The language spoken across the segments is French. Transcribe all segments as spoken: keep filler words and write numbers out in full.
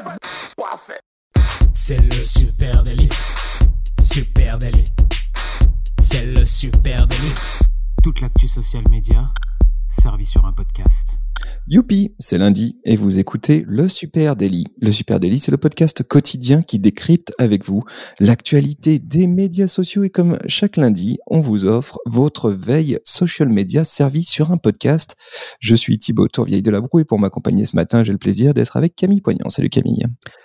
C'est le super délit. Super délit. C'est le super délit. Toute l'actu social média servie sur un podcast. Youpi, c'est lundi et vous écoutez Le Super Daily. Le Super Daily, c'est le podcast quotidien qui décrypte avec vous l'actualité des médias sociaux et comme chaque lundi, on vous offre votre veille social media servie sur un podcast. Je suis Thibaut Tourvieille de la Broue et pour m'accompagner ce matin, j'ai le plaisir d'être avec Camille Poignant. Salut Camille.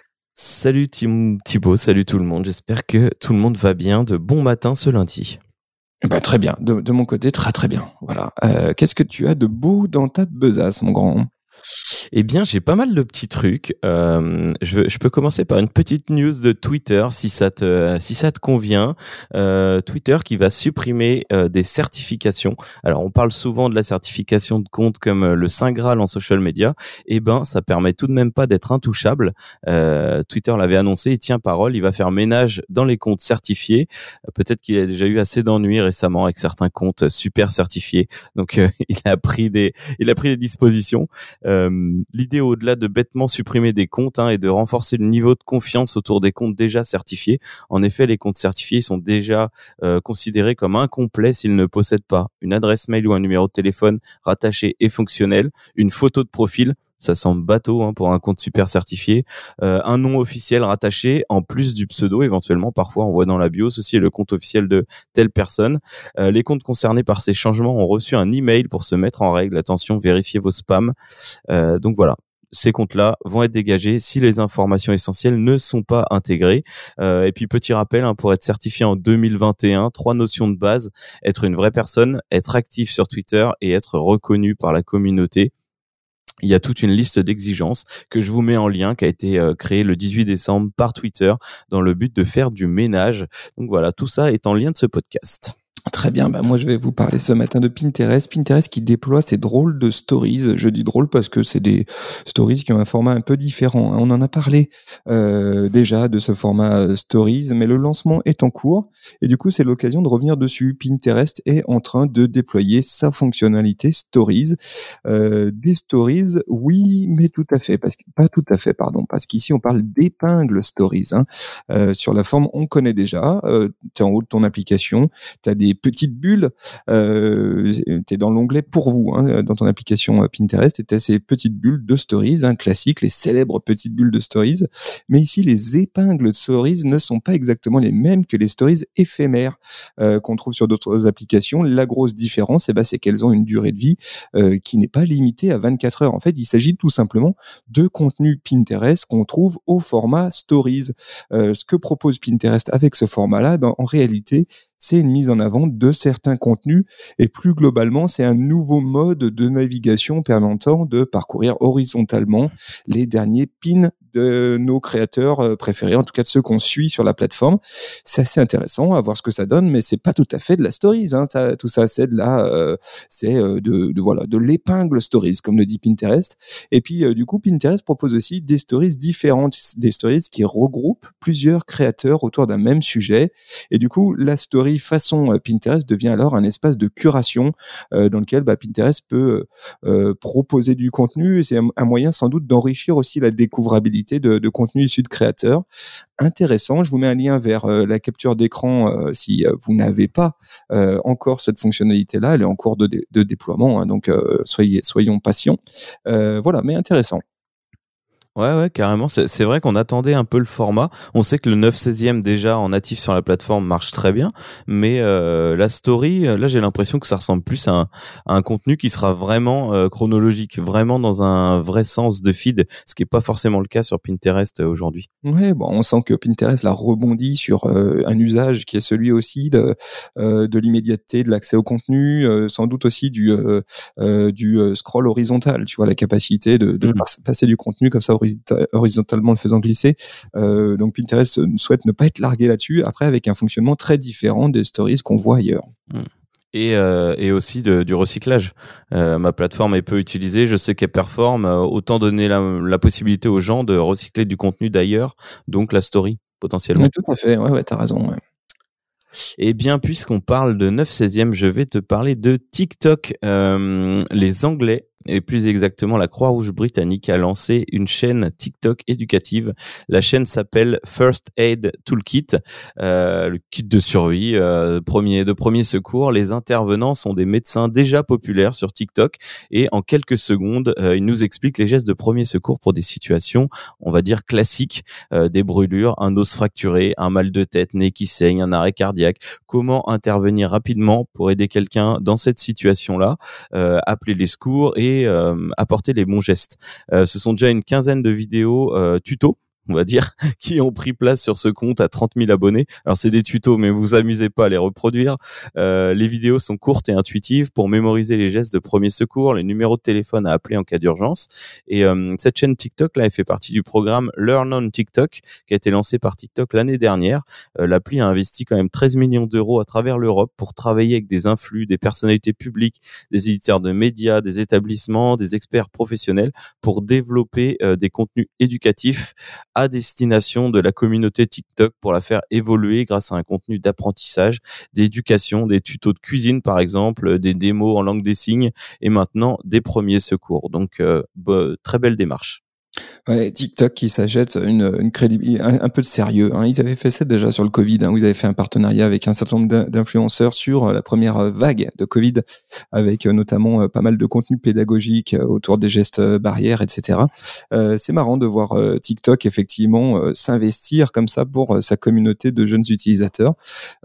Salut Thibaut, salut tout le monde. J'espère que tout le monde va bien. De bon matin ce lundi. Bah, très bien, de, de mon côté, très très bien. Voilà. Euh, qu'est-ce que tu as de beau dans ta besace, mon grand ? Eh bien, j'ai pas mal de petits trucs. Euh, je, je peux commencer par une petite news de Twitter, si ça te, si ça te convient. Euh, Twitter qui va supprimer euh, des certifications. Alors, on parle souvent de la certification de compte comme euh, le Saint Graal en social media. Eh ben, ça permet tout de même pas d'être intouchable. Euh, Twitter l'avait annoncé, il tient parole. Il va faire ménage dans les comptes certifiés. Euh, peut-être qu'il a déjà eu assez d'ennuis récemment avec certains comptes super certifiés. Donc, euh, il a pris des, il a pris des dispositions. Euh, L'idée, au-delà de bêtement supprimer des comptes, hein, est de renforcer le niveau de confiance autour des comptes déjà certifiés. En effet, les comptes certifiés sont déjà euh, considérés comme incomplets s'ils ne possèdent pas une adresse mail ou un numéro de téléphone rattaché et fonctionnel, une photo de profil. Ça semble bateau hein, pour un compte super certifié. Euh, un nom officiel rattaché, en plus du pseudo éventuellement. Parfois, on voit dans la bio, ceci est le compte officiel de telle personne. Euh, les comptes concernés par ces changements ont reçu un email pour se mettre en règle. Attention, vérifiez vos spams. Euh, donc voilà. Ces comptes-là vont être dégagés si les informations essentielles ne sont pas intégrées. Euh, et puis, petit rappel, hein, pour être certifié en deux mille vingt et un, trois notions de base. Être une vraie personne, être actif sur Twitter et être reconnu par la communauté. Il y a toute une liste d'exigences que je vous mets en lien, qui a été euh, créée le dix-huit décembre par Twitter dans le but de faire du ménage. Donc voilà, tout ça est en lien de ce podcast. Très bien, bah moi je vais vous parler ce matin de Pinterest. Pinterest qui déploie ces drôles de stories. Je dis drôle parce que c'est des stories qui ont un format un peu différent. On en a parlé euh, déjà de ce format stories, mais le lancement est en cours et du coup c'est l'occasion de revenir dessus. Pinterest est en train de déployer sa fonctionnalité stories. Euh, des stories, oui, mais tout à fait, parce que pas tout à fait, pardon, parce qu'ici on parle d'épingles stories. Hein. Euh, sur la forme, on connaît déjà. Euh, t'es en haut de ton application, t'as des petites bulles, euh, t'es dans l'onglet pour vous, hein, dans ton application Pinterest, et t'as ces petites bulles de stories, hein, classiques, les célèbres petites bulles de stories. Mais ici, les épingles de stories ne sont pas exactement les mêmes que les stories éphémères euh, qu'on trouve sur d'autres applications. La grosse différence, eh ben, c'est qu'elles ont une durée de vie euh, qui n'est pas limitée à vingt-quatre heures. En fait, il s'agit tout simplement de contenu Pinterest qu'on trouve au format stories. Euh, ce que propose Pinterest avec ce format-là, ben, en réalité, c'est une mise en avant de certains contenus et plus globalement, c'est un nouveau mode de navigation permettant de parcourir horizontalement les derniers pins de nos créateurs préférés, en tout cas de ceux qu'on suit sur la plateforme. C'est assez intéressant à voir ce que ça donne, mais c'est pas tout à fait de la stories. Hein. Ça, tout ça, c'est de la, euh, c'est de, de voilà, de l'épingle stories, comme le dit Pinterest. Et puis euh, du coup, Pinterest propose aussi des stories différentes, des stories qui regroupent plusieurs créateurs autour d'un même sujet. Et du coup, la story façon Pinterest devient alors un espace de curation euh, dans lequel bah, Pinterest peut euh, proposer du contenu. Et c'est un, un moyen sans doute d'enrichir aussi la découvrabilité de, de contenu issu de créateurs. Intéressant, je vous mets un lien vers euh, la capture d'écran euh, si euh, vous n'avez pas euh, encore cette fonctionnalité-là. Elle est en cours de, dé- de déploiement, hein, donc euh, soyez, soyons patients. Euh, voilà, mais intéressant. Ouais, ouais, carrément. C'est, c'est vrai qu'on attendait un peu le format. On sait que le neuf seizième déjà en natif sur la plateforme marche très bien, mais euh, la story, là, j'ai l'impression que ça ressemble plus à un, à un contenu qui sera vraiment euh, chronologique, vraiment dans un vrai sens de feed, ce qui est pas forcément le cas sur Pinterest euh, aujourd'hui. Ouais, bon, on sent que Pinterest là rebondit sur euh, un usage qui est celui aussi de euh, de l'immédiateté, de l'accès au contenu, euh, sans doute aussi du euh, euh, du euh, scroll horizontal. Tu vois, la capacité de, de mmh. pas, passer du contenu comme ça horizontalement le faisant glisser. Euh, donc Pinterest souhaite ne pas être largué là-dessus. Après, avec un fonctionnement très différent des stories qu'on voit ailleurs. Mmh. Et, euh, et aussi de, du recyclage. Euh, ma plateforme est peu utilisée, je sais qu'elle performe. Autant donner la, la possibilité aux gens de recycler du contenu d'ailleurs, donc la story potentiellement. Oui, tout à fait. Ouais, ouais, t'as raison. Ouais. Eh bien, puisqu'on parle de neuf seizième, je vais te parler de TikTok. Euh, les Anglais et plus exactement la Croix-Rouge britannique a lancé une chaîne TikTok éducative. La chaîne s'appelle First Aid Toolkit, euh, le kit de survie, euh, premier, de premier secours. Les intervenants sont des médecins déjà populaires sur TikTok et en quelques secondes, euh, ils nous expliquent les gestes de premier secours pour des situations, on va dire classiques, euh, des brûlures, un os fracturé, un mal de tête, nez qui saigne, un arrêt cardiaque. Comment intervenir rapidement pour aider quelqu'un dans cette situation-là, euh, appeler les secours et Euh, apporter les bons gestes. Euh, ce sont déjà une quinzaine de vidéos euh, tutos, on va dire, qui ont pris place sur ce compte à trente mille abonnés. Alors c'est des tutos, mais vous amusez pas à les reproduire. Euh, les vidéos sont courtes et intuitives pour mémoriser les gestes de premier secours, les numéros de téléphone à appeler en cas d'urgence. Et euh, cette chaîne TikTok là, elle fait partie du programme Learn on TikTok qui a été lancé par TikTok l'année dernière. Euh, l'appli a investi quand même treize millions d'euros à travers l'Europe pour travailler avec des influx, des personnalités publiques, des éditeurs de médias, des établissements, des experts professionnels pour développer euh, des contenus éducatifs à destination de la communauté TikTok pour la faire évoluer grâce à un contenu d'apprentissage, d'éducation, des tutos de cuisine par exemple, des démos en langue des signes et maintenant des premiers secours. Donc euh, bah, très belle démarche. Ouais, TikTok qui s'achète une, une crédibilité, un, un peu de sérieux. Hein. Ils avaient fait ça déjà sur le Covid. Hein, où ils avaient fait un partenariat avec un certain nombre d'influenceurs sur la première vague de Covid, avec notamment pas mal de contenu pédagogique autour des gestes barrières, et cetera. Euh, c'est marrant de voir euh, TikTok effectivement euh, s'investir comme ça pour euh, sa communauté de jeunes utilisateurs.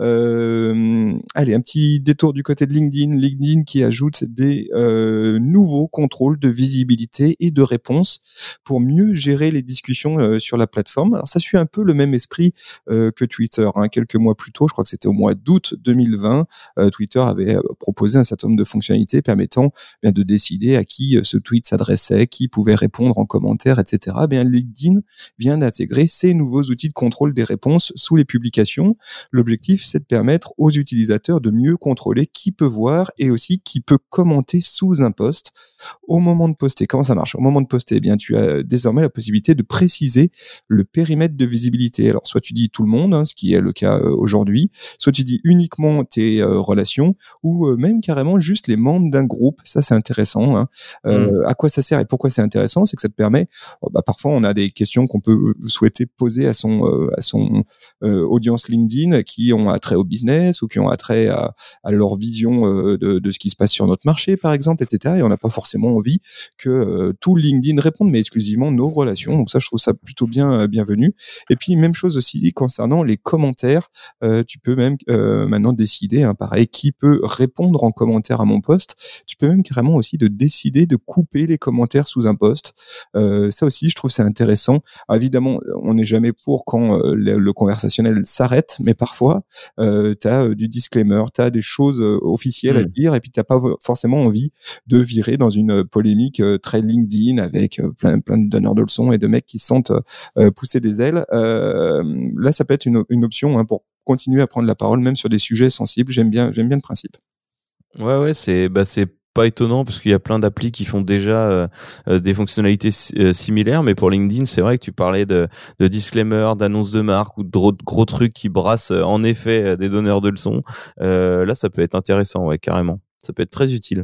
Euh, allez, un petit détour du côté de LinkedIn. LinkedIn qui ajoute des euh, nouveaux contrôles de visibilité et de réponse pour mieux gérer les discussions euh, sur la plateforme. Alors ça suit un peu le même esprit euh, que Twitter. Hein. Quelques mois plus tôt, je crois que c'était au mois d'août deux mille vingt, euh, Twitter avait euh, proposé un certain nombre de fonctionnalités permettant bien de décider à qui euh, ce tweet s'adressait, qui pouvait répondre en commentaire, et cetera. Bien, LinkedIn vient d'intégrer ces nouveaux outils de contrôle des réponses sous les publications. L'objectif, c'est de permettre aux utilisateurs de mieux contrôler qui peut voir et aussi qui peut commenter sous un post au moment de poster. Comment ça marche ? Au moment de poster, eh bien, tu as désormais la possibilité de préciser le périmètre de visibilité. Alors, soit tu dis tout le monde, hein, ce qui est le cas euh, aujourd'hui, soit tu dis uniquement tes euh, relations, ou euh, même carrément juste les membres d'un groupe. Ça, c'est intéressant. Hein. Euh, mmh. À quoi ça sert et pourquoi c'est intéressant ? C'est que ça te permet, oh, bah, parfois on a des questions qu'on peut souhaiter poser à son, euh, à son euh, audience LinkedIn qui ont attrait au business ou qui ont attrait à, à leur vision euh, de, de ce qui se passe sur notre marché, par exemple, et cetera. Et on n'a pas forcément envie que euh, tout LinkedIn réponde, mais exclusivement nos relations. Donc ça, je trouve ça plutôt bien euh, bienvenu. Et puis, même chose aussi concernant les commentaires. Euh, tu peux même euh, maintenant décider, hein, pareil, qui peut répondre en commentaire à mon post. Tu peux même carrément aussi de décider de couper les commentaires sous un post. Euh, ça aussi, je trouve c'est intéressant. Alors, évidemment, on n'est jamais pour quand euh, le, le conversationnel s'arrête, mais parfois, euh, tu as euh, du disclaimer, tu as des choses euh, officielles mmh. à dire, et puis tu n'as pas forcément envie de virer dans une polémique euh, très LinkedIn avec euh, plein, plein de donneurs de leçons et de mecs qui se sentent euh, pousser des ailes. Euh, là, ça peut être une, une option hein, pour continuer à prendre la parole, même sur des sujets sensibles. J'aime bien, j'aime bien le principe. Ouais, ouais, c'est, bah, c'est pas étonnant parce qu'il y a plein d'applis qui font déjà euh, des fonctionnalités euh, similaires, mais pour LinkedIn, c'est vrai que tu parlais de, de disclaimer, d'annonce de marque ou de gros, gros trucs qui brassent euh, en effet des donneurs de leçons. Euh, là, ça peut être intéressant, ouais, carrément. Ça peut être très utile.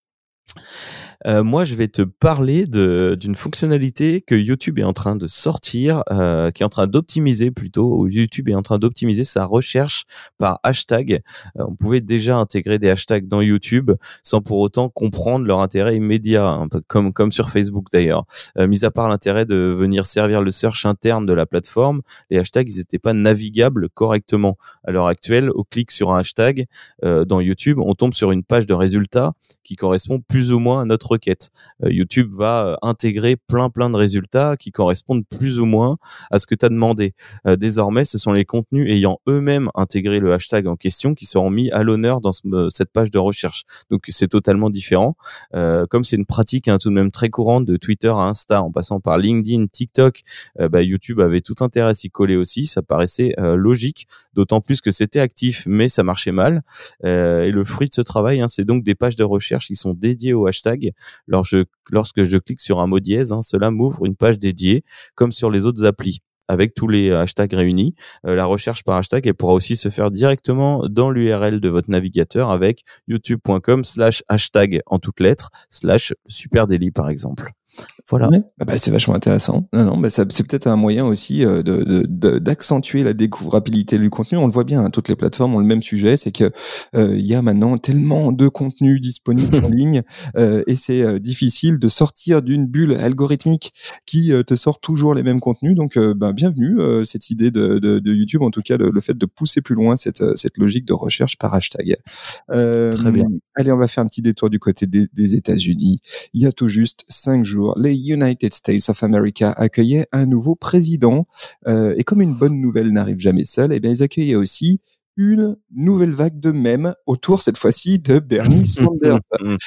Euh, moi, je vais te parler de d'une fonctionnalité que YouTube est en train de sortir, euh, qui est en train d'optimiser plutôt. Où YouTube est en train d'optimiser sa recherche par hashtag. Euh, on pouvait déjà intégrer des hashtags dans YouTube sans pour autant comprendre leur intérêt immédiat, hein, comme comme sur Facebook d'ailleurs. Euh, mis à part l'intérêt de venir servir le search interne de la plateforme, les hashtags ils n'étaient pas navigables correctement. À l'heure actuelle, au clic sur un hashtag euh, dans YouTube, on tombe sur une page de résultats qui correspond plus ou moins à notre requête. Euh, YouTube va euh, intégrer plein plein de résultats qui correspondent plus ou moins à ce que tu as demandé. Euh, désormais, ce sont les contenus ayant eux-mêmes intégré le hashtag en question qui seront mis à l'honneur dans ce, euh, cette page de recherche. Donc c'est totalement différent. Euh, comme c'est une pratique hein, tout de même très courante de Twitter à Insta, en passant par LinkedIn, TikTok, euh, bah, YouTube avait tout intérêt à s'y coller aussi. Ça paraissait euh, logique, d'autant plus que c'était actif, mais ça marchait mal. Euh, et le fruit de ce travail, hein, c'est donc des pages de recherche qui sont dédiées au hashtag. Alors je, lorsque je clique sur un mot dièse, hein, cela m'ouvre une page dédiée, comme sur les autres applis. avec tous les hashtags réunis. Euh, la recherche par hashtag, elle pourra aussi se faire directement dans l'U R L de votre navigateur avec youtube.com slash hashtag en toutes lettres slash super délit par exemple. Voilà. Ouais. Bah, bah, c'est vachement intéressant. Non, non, bah, ça, c'est peut-être un moyen aussi euh, de, de, de, d'accentuer la découvrabilité du contenu. On le voit bien, hein, toutes les plateformes ont le même sujet, c'est que euh, il y a maintenant tellement de contenu disponible en ligne euh, et c'est euh, difficile de sortir d'une bulle algorithmique qui euh, te sort toujours les mêmes contenus. Donc, euh, bah, bienvenue euh, cette idée de, de, de YouTube, en tout cas le, le fait de pousser plus loin cette, cette logique de recherche par hashtag. Euh, Très bien. Allez, on va faire un petit détour du côté des, des États-Unis. Il y a tout juste cinq jours, les United States of America accueillaient un nouveau président. Euh, et comme une bonne nouvelle n'arrive jamais seule, eh bien, ils accueillaient aussi une nouvelle vague de mèmes autour, cette fois-ci, de Bernie Sanders.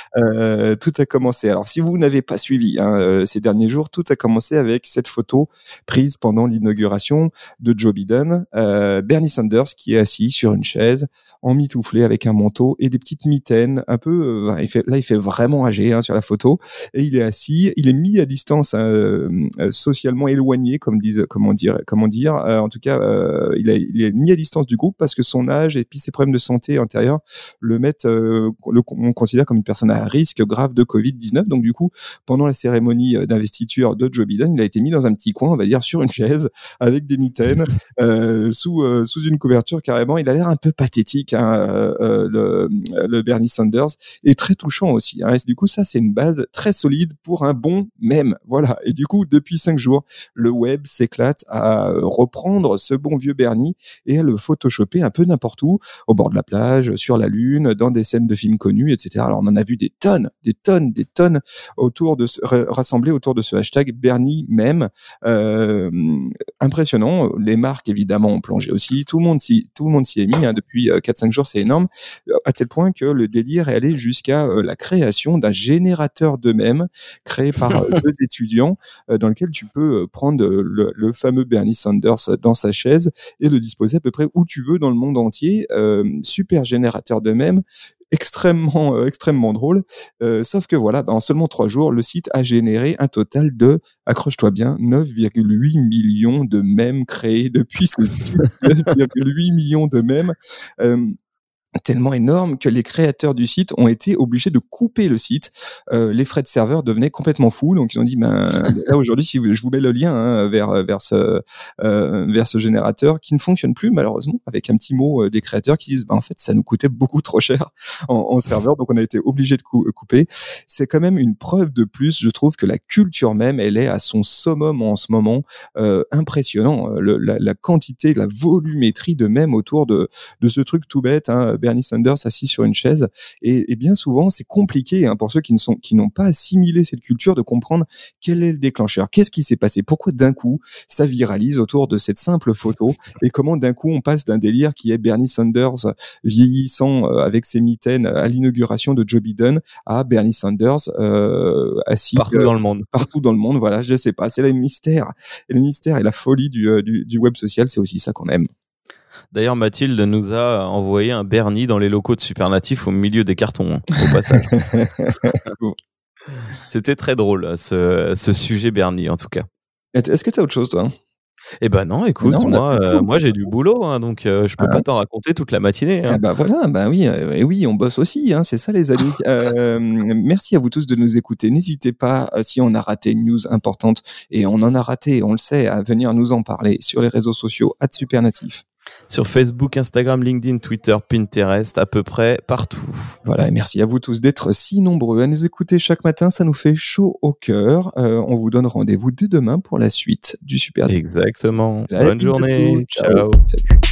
euh, tout a commencé. Alors, si vous n'avez pas suivi hein, euh, ces derniers jours, tout a commencé avec cette photo prise pendant l'inauguration de Joe Biden. Euh, Bernie Sanders qui est assis sur une chaise, emmitouflé avec un manteau et des petites mitaines. Un peu, euh, il fait, là, il fait vraiment âgé hein, sur la photo. Et il est assis, il est mis à distance, hein, euh, socialement éloigné, comme disent, comment dire, comment dire. Euh, en tout cas, euh, il, a, il est mis à distance du groupe parce que son âge et puis ses problèmes de santé antérieurs le mettent, euh, le, on considère comme une personne à risque grave de covid dix-neuf. Donc du coup, pendant la cérémonie d'investiture de Joe Biden, il a été mis dans un petit coin, on va dire, sur une chaise avec des mitaines, euh, sous euh, sous une couverture carrément. Il a l'air un peu pathétique, hein, euh, le, le Bernie Sanders, et très touchant aussi. Hein. Et du coup, ça c'est une base très solide pour un bon mème. Voilà. Et du coup, depuis cinq jours, le web s'éclate à reprendre ce bon vieux Bernie et à le photoshopper un peu n'importe où, au bord de la plage, sur la lune, dans des scènes de films connus, et cetera. Alors on en a vu des tonnes, des tonnes, des tonnes autour de ce, rassemblés autour de ce hashtag Bernie mème. Euh, impressionnant. Les marques évidemment ont plongé aussi. Tout le monde s'y, tout le monde s'y est mis hein, depuis quatre cinq jours, c'est énorme, à tel point que le délire est allé jusqu'à euh, la création d'un générateur de mèmes créé par euh, deux étudiants, euh, dans lequel tu peux prendre le, le fameux Bernie Sanders dans sa chaise et le disposer à peu près où tu veux dans le monde entier. Euh, super générateur de mèmes, extrêmement euh, extrêmement drôle. Euh, sauf que voilà, bah, en seulement trois jours, le site a généré un total de, accroche-toi bien, neuf virgule huit millions de mèmes créés depuis ce site. neuf virgule huit millions de mèmes. Euh, tellement énorme que les créateurs du site ont été obligés de couper le site. Euh, les frais de serveur devenaient complètement fous, donc ils ont dit ben là aujourd'hui, si vous, je vous mets le lien hein, vers vers ce euh, vers ce générateur qui ne fonctionne plus malheureusement, avec un petit mot euh, des créateurs qui disent ben en fait ça nous coûtait beaucoup trop cher en, en serveur, donc on a été obligé de cou- couper. C'est quand même une preuve de plus, je trouve, que la culture même elle est à son summum en ce moment. Euh, impressionnant le, la, la quantité, la volumétrie de mèmes autour de de ce truc tout bête. Hein, Bernie Sanders assis sur une chaise, et, et bien souvent c'est compliqué hein, pour ceux qui ne sont qui n'ont pas assimilé cette culture de comprendre quel est le déclencheur, qu'est-ce qui s'est passé, pourquoi d'un coup ça viralise autour de cette simple photo, et comment d'un coup on passe d'un délire qui est Bernie Sanders vieillissant euh, avec ses mitaines à l'inauguration de Joe Biden à Bernie Sanders euh, assis partout euh, dans le monde. Partout dans le monde, voilà, je sais pas, c'est le mystère, et le mystère et la folie du, euh, du, du web social, c'est aussi ça qu'on aime. D'ailleurs, Mathilde nous a envoyé un Bernie dans les locaux de Supernatif au milieu des cartons, hein, au passage. C'était très drôle, ce, ce sujet Bernie, en tout cas. Est-ce que tu as autre chose, toi ? Eh ben non, écoute, non, moi, euh, moi j'ai du boulot, hein, donc euh, je peux ah. pas t'en raconter toute la matinée. Hein. Ah bah voilà, bah oui, euh, et oui, on bosse aussi, hein, c'est ça les amis. Euh, merci à vous tous de nous écouter. N'hésitez pas, euh, si on a raté une news importante, et on en a raté, on le sait, à venir nous en parler sur les réseaux sociaux arobase supernatif. Sur Facebook, Instagram, LinkedIn, Twitter, Pinterest, à peu près partout. Voilà, et merci à vous tous d'être si nombreux à nous écouter chaque matin, ça nous fait chaud au cœur. Euh, on vous donne rendez-vous dès demain pour la suite du Super. Exactement. La Bonne journée. Ciao. Ciao. Salut.